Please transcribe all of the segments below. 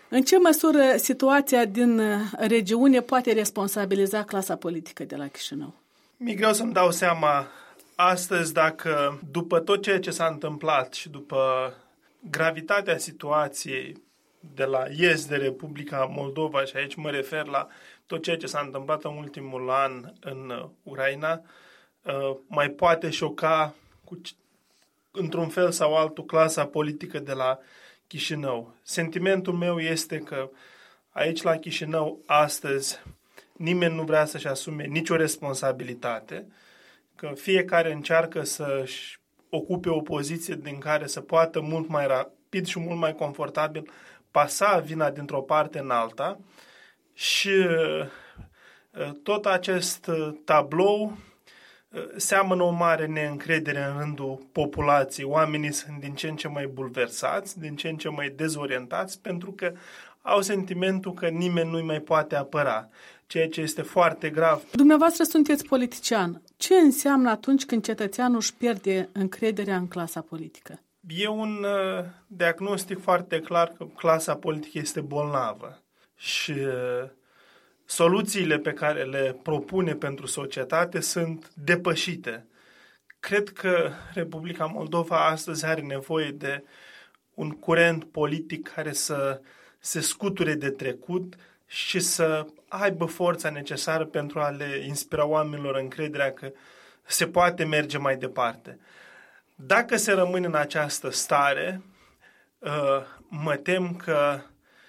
În ce măsură situația din regiune poate responsabiliza clasa politică de la Chișinău? Mi-e greu să-mi dau seama astăzi dacă, după tot ceea ce s-a întâmplat și după gravitatea situației de la est de Republica Moldova, și aici mă refer la tot ceea ce s-a întâmplat în ultimul an în Ucraina, mai poate șoca într-un fel sau altul clasa politică de la Chișinău. Sentimentul meu este că aici la Chișinău astăzi nimeni nu vrea să-și asume nicio responsabilitate, că fiecare încearcă să-și ocupe o poziție din care să poată mult mai rapid și mult mai confortabil pasa vina dintr-o parte în alta și tot acest tablou seamănă o mare neîncredere în rândul populației. Oamenii sunt din ce în ce mai bulversați, din ce în ce mai dezorientați, pentru că au sentimentul că nimeni nu-i mai poate apăra, ceea ce este foarte grav. Dumneavoastră sunteți politician. Ce înseamnă atunci când cetățeanul își pierde încrederea în clasa politică? E un diagnostic foarte clar că clasa politică este bolnavă și soluțiile pe care le propune pentru societate sunt depășite. Cred că Republica Moldova astăzi are nevoie de un curent politic care să se scuture de trecut și să aibă forța necesară pentru a le inspira oamenilor încrederea că se poate merge mai departe. Dacă se rămâne în această stare, mă tem că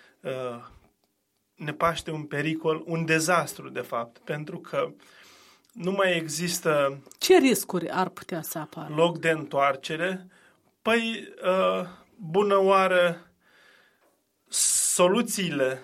ne paște un pericol, un dezastru, de fapt, pentru că nu mai există... Ce riscuri ar putea să apară? Loc de întoarcere. Păi, bună oară, soluțiile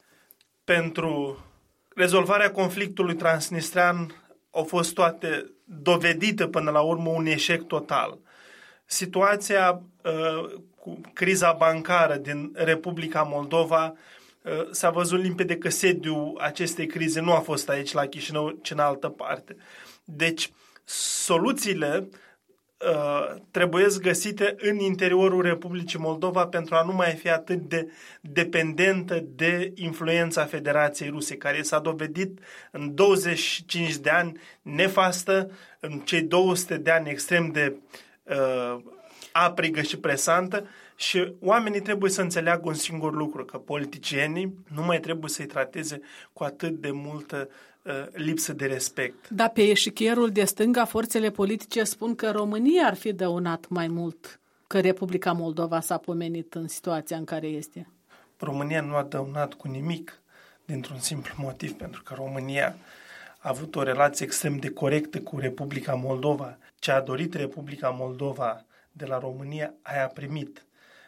pentru rezolvarea conflictului transnistrean au fost toate dovedite până la urmă un eșec total. Situația cu criza bancară din Republica Moldova s-a văzut limpede că sediul acestei crize nu a fost aici la Chișinău, ci în altă parte. Deci, soluțiile trebuie găsite în interiorul Republicii Moldova pentru a nu mai fi atât de dependentă de influența Federației Ruse, care s-a dovedit în 25 de ani nefastă, în cei 200 de ani extrem de aprigă și presantă. Și oamenii trebuie să înțeleagă un singur lucru, că politicienii nu mai trebuie să-i trateze cu atât de multă lipsă de respect. Dar pe eșichierul de stânga, forțele politice spun că România ar fi dăunat mai mult, că Republica Moldova s-a pomenit în situația în care este. România nu a dăunat cu nimic, dintr-un simplu motiv, pentru că România a avut o relație extrem de corectă cu Republica Moldova. Ce a dorit Republica Moldova de la România, aia a primit.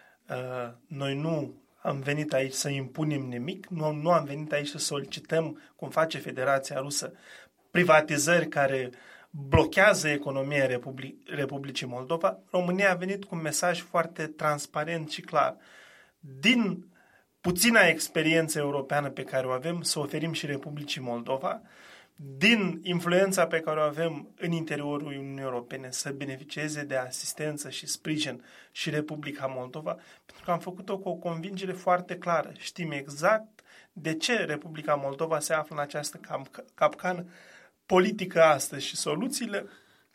Noi nu am venit aici să impunem nimic, nu am venit aici să solicităm, cum face Federația Rusă, privatizări care blochează economia Republicii Moldova. România a venit cu un mesaj foarte transparent și clar. Din puțina experiență europeană pe care o avem, să oferim și Republicii Moldova, din influența pe care o avem în interiorul Uniunii Europene, să beneficieze de asistență și sprijin și Republica Moldova, pentru că am făcut-o cu o convingere foarte clară. Știm exact de ce Republica Moldova se află în această capcană politică astăzi și soluțiile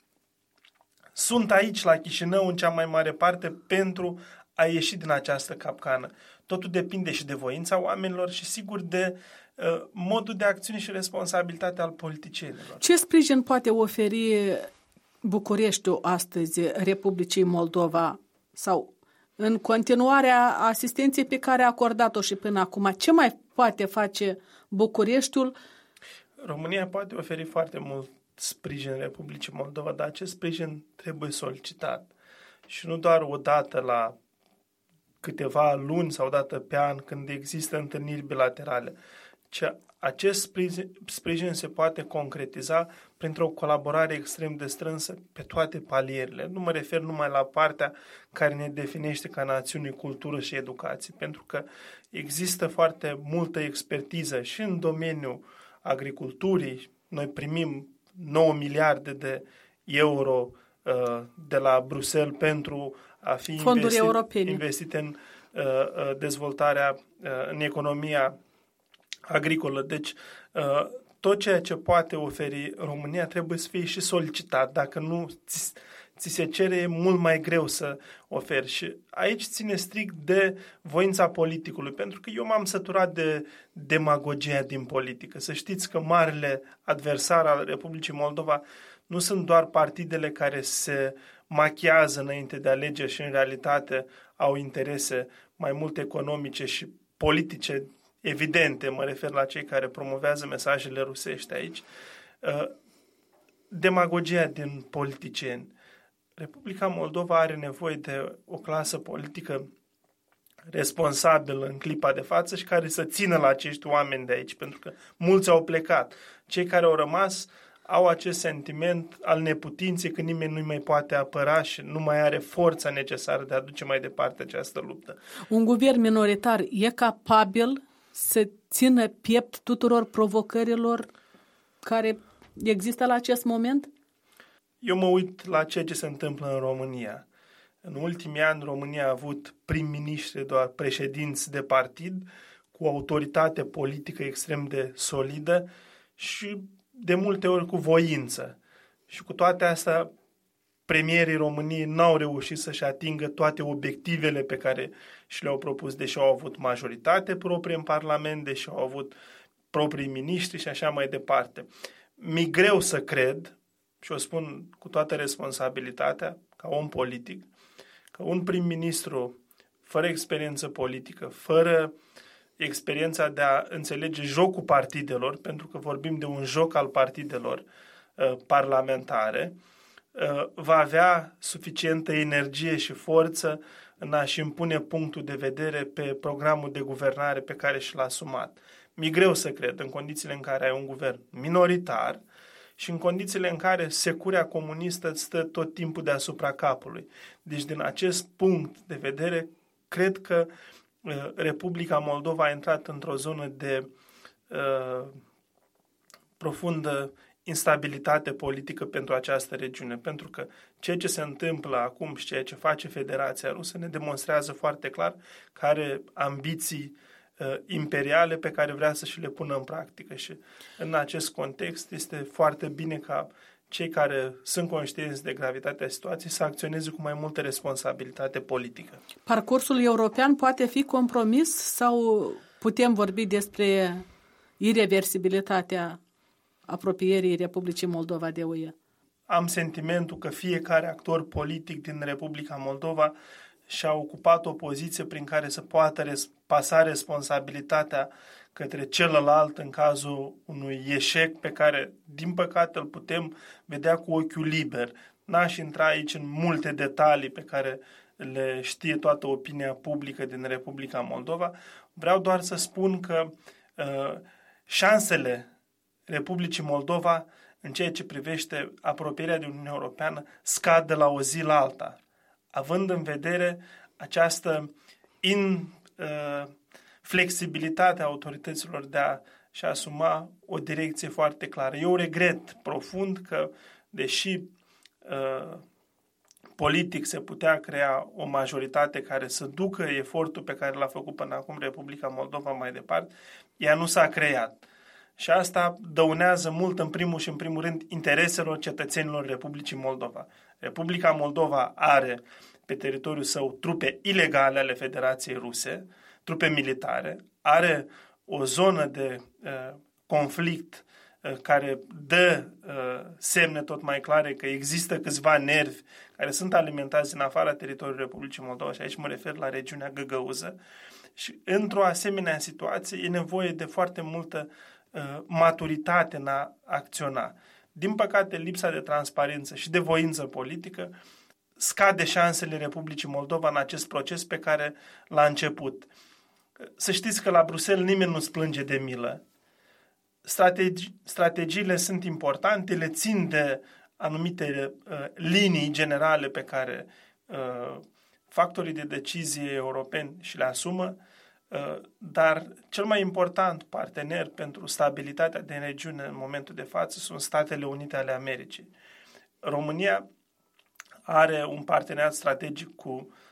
sunt aici, la Chișinău, în cea mai mare parte, pentru a ieși din această capcană. Totul depinde și de voința oamenilor și, sigur, de modul de acțiune și responsabilitate al politicienilor. Ce sprijin poate oferi Bucureștiul astăzi Republicii Moldova sau în continuarea asistenței pe care a acordat-o și până acum? Ce mai poate face Bucureștiul? România poate oferi foarte mult sprijin Republicii Moldova, dar acest sprijin trebuie solicitat. Și nu doar o dată la câteva luni sau o dată pe an, când există întâlniri bilaterale. Acest sprijin se poate concretiza printr-o colaborare extrem de strânsă pe toate palierele. Nu mă refer numai la partea care ne definește ca națiune, cultură și educație, pentru că există foarte multă expertiză și în domeniul agriculturii. Noi primim 9 miliarde de euro de la Bruxelles pentru a fi fonduri europene investite în dezvoltarea în economia agricolă. Deci, tot ceea ce poate oferi România trebuie să fie și solicitat. Dacă nu ți se cere, e mult mai greu să oferi. Și aici ține strict de voința politicului, pentru că eu m-am săturat de demagogia din politică. Să știți că marele adversar al Republicii Moldova nu sunt doar partidele care se machiază înainte de alegeri și în realitate au interese mai mult economice și politice evidente, mă refer la cei care promovează mesajele rusești aici, demagogia din politicieni. Republica Moldova are nevoie de o clasă politică responsabilă în clipa de față și care să țină la acești oameni de aici, pentru că mulți au plecat. Cei care au rămas au acest sentiment al neputinței, că nimeni nu-i mai poate apăra și nu mai are forța necesară de a duce mai departe această luptă. Un guvern minoritar e capabil să țină piept tuturor provocărilor care există la acest moment? Eu mă uit la ceea ce se întâmplă în România. În ultimii ani, România a avut prim-ministri, doar președinți de partid, cu autoritate politică extrem de solidă și de multe ori cu voință. Și cu toate astea, premierii României n-au reușit să-și atingă toate obiectivele pe care și le-au propus, deși au avut majoritate proprie în Parlament, deși au avut proprii miniștri și așa mai departe. Mi-e greu să cred, și o spun cu toată responsabilitatea, ca om politic, că un prim-ministru fără experiență politică, fără experiența de a înțelege jocul partidelor, pentru că vorbim de un joc al partidelor parlamentare, va avea suficientă energie și forță în a-și impune punctul de vedere pe programul de guvernare pe care și l-a asumat. Mi-e greu să cred, în condițiile în care ai un guvern minoritar și în condițiile în care securea comunistă stă tot timpul deasupra capului. Deci, din acest punct de vedere, cred că Republica Moldova a intrat într-o zonă de profundă instabilitate politică pentru această regiune, pentru că ceea ce se întâmplă acum și ceea ce face Federația Rusă ne demonstrează foarte clar că are ambiții imperiale pe care vrea să și le pună în practică și în acest context este foarte bine ca cei care sunt conștienți de gravitatea situației să acționeze cu mai multă responsabilitate politică. Parcursul european poate fi compromis sau putem vorbi despre ireversibilitatea apropierii Republicii Moldova de UE? Am sentimentul că fiecare actor politic din Republica Moldova și-a ocupat o poziție prin care să poată pasa responsabilitatea către celălalt în cazul unui eșec pe care, din păcate, îl putem vedea cu ochiul liber. N-aș intra aici în multe detalii pe care le știe toată opinia publică din Republica Moldova. Vreau doar să spun că șansele Republicii Moldova în ceea ce privește apropierea de Uniunea Europeană scad de la o zi la alta, având în vedere această flexibilitate a autorităților de a-și asuma o direcție foarte clară. Eu regret profund că, deși politic se putea crea o majoritate care să ducă efortul pe care l-a făcut până acum Republica Moldova mai departe, ea nu s-a creat. Și asta dăunează mult, în primul și în primul rând, intereselor cetățenilor Republicii Moldova. Republica Moldova are pe teritoriul său trupe ilegale ale Federației Ruse, trupe militare, are o zonă de conflict care dă semne tot mai clare că există câțiva nervi care sunt alimentați în afara teritoriului Republicii Moldova, și aici mă refer la regiunea Găgăuză. Și într-o asemenea situație e nevoie de foarte multă maturitate în a acționa. Din păcate, lipsa de transparență și de voință politică scade șansele Republicii Moldova în acest proces pe care l-a început. Să știți că la Bruxelles nimeni nu-ți plânge de milă. Strategiile sunt importante, le țin de anumite linii generale pe care factorii de decizie europeni și le asumă, dar cel mai important partener pentru stabilitatea din regiune în momentul de față sunt Statele Unite ale Americii. România are un parteneriat strategic cu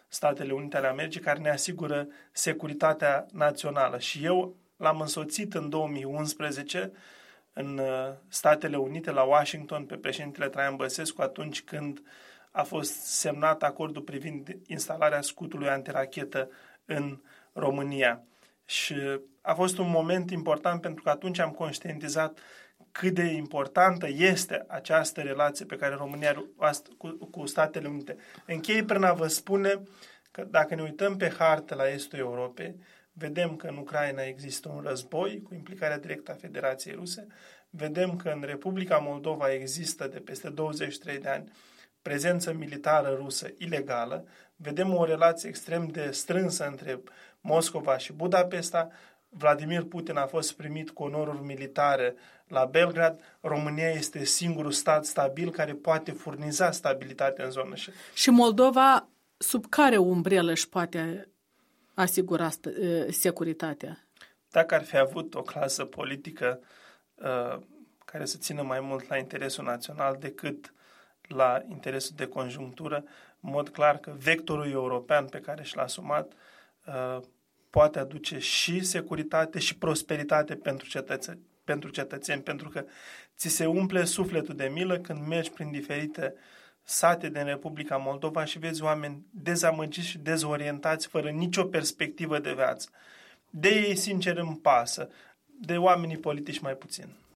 Statele Unite ale Americii, care ne asigură securitatea națională. Și eu l-am însoțit în 2011 în Statele Unite, la Washington, pe președintele Traian Băsescu, atunci când a fost semnat acordul privind instalarea scutului antirachetă în România. Și a fost un moment important pentru că atunci am conștientizat cât de importantă este această relație pe care România are cu Statele Unite. Închei prin a vă spune că dacă ne uităm pe hartă la estul Europei, vedem că în Ucraina există un război cu implicarea directă a Federației Ruse, vedem că în Republica Moldova există de peste 23 de ani prezență militară rusă ilegală, vedem o relație extrem de strânsă între Moscova și Budapesta. Vladimir Putin a fost primit cu onoruri militare la Belgrad. România este singurul stat stabil care poate furniza stabilitate în zonă. Și Moldova, sub care umbrelă își poate asigura securitatea? Dacă ar fi avut o clasă politică care să țină mai mult la interesul național decât la interesul de conjunctură, în mod clar că vectorul european pe care și l-a asumat poate aduce și securitate și prosperitate pentru cetățeni, pentru că ți se umple sufletul de milă când mergi prin diferite sate din Republica Moldova și vezi oameni dezamăgiți și dezorientați, fără nicio perspectivă de viață. De ei, sincer, îmi pasă, de oamenii politici mai puțin.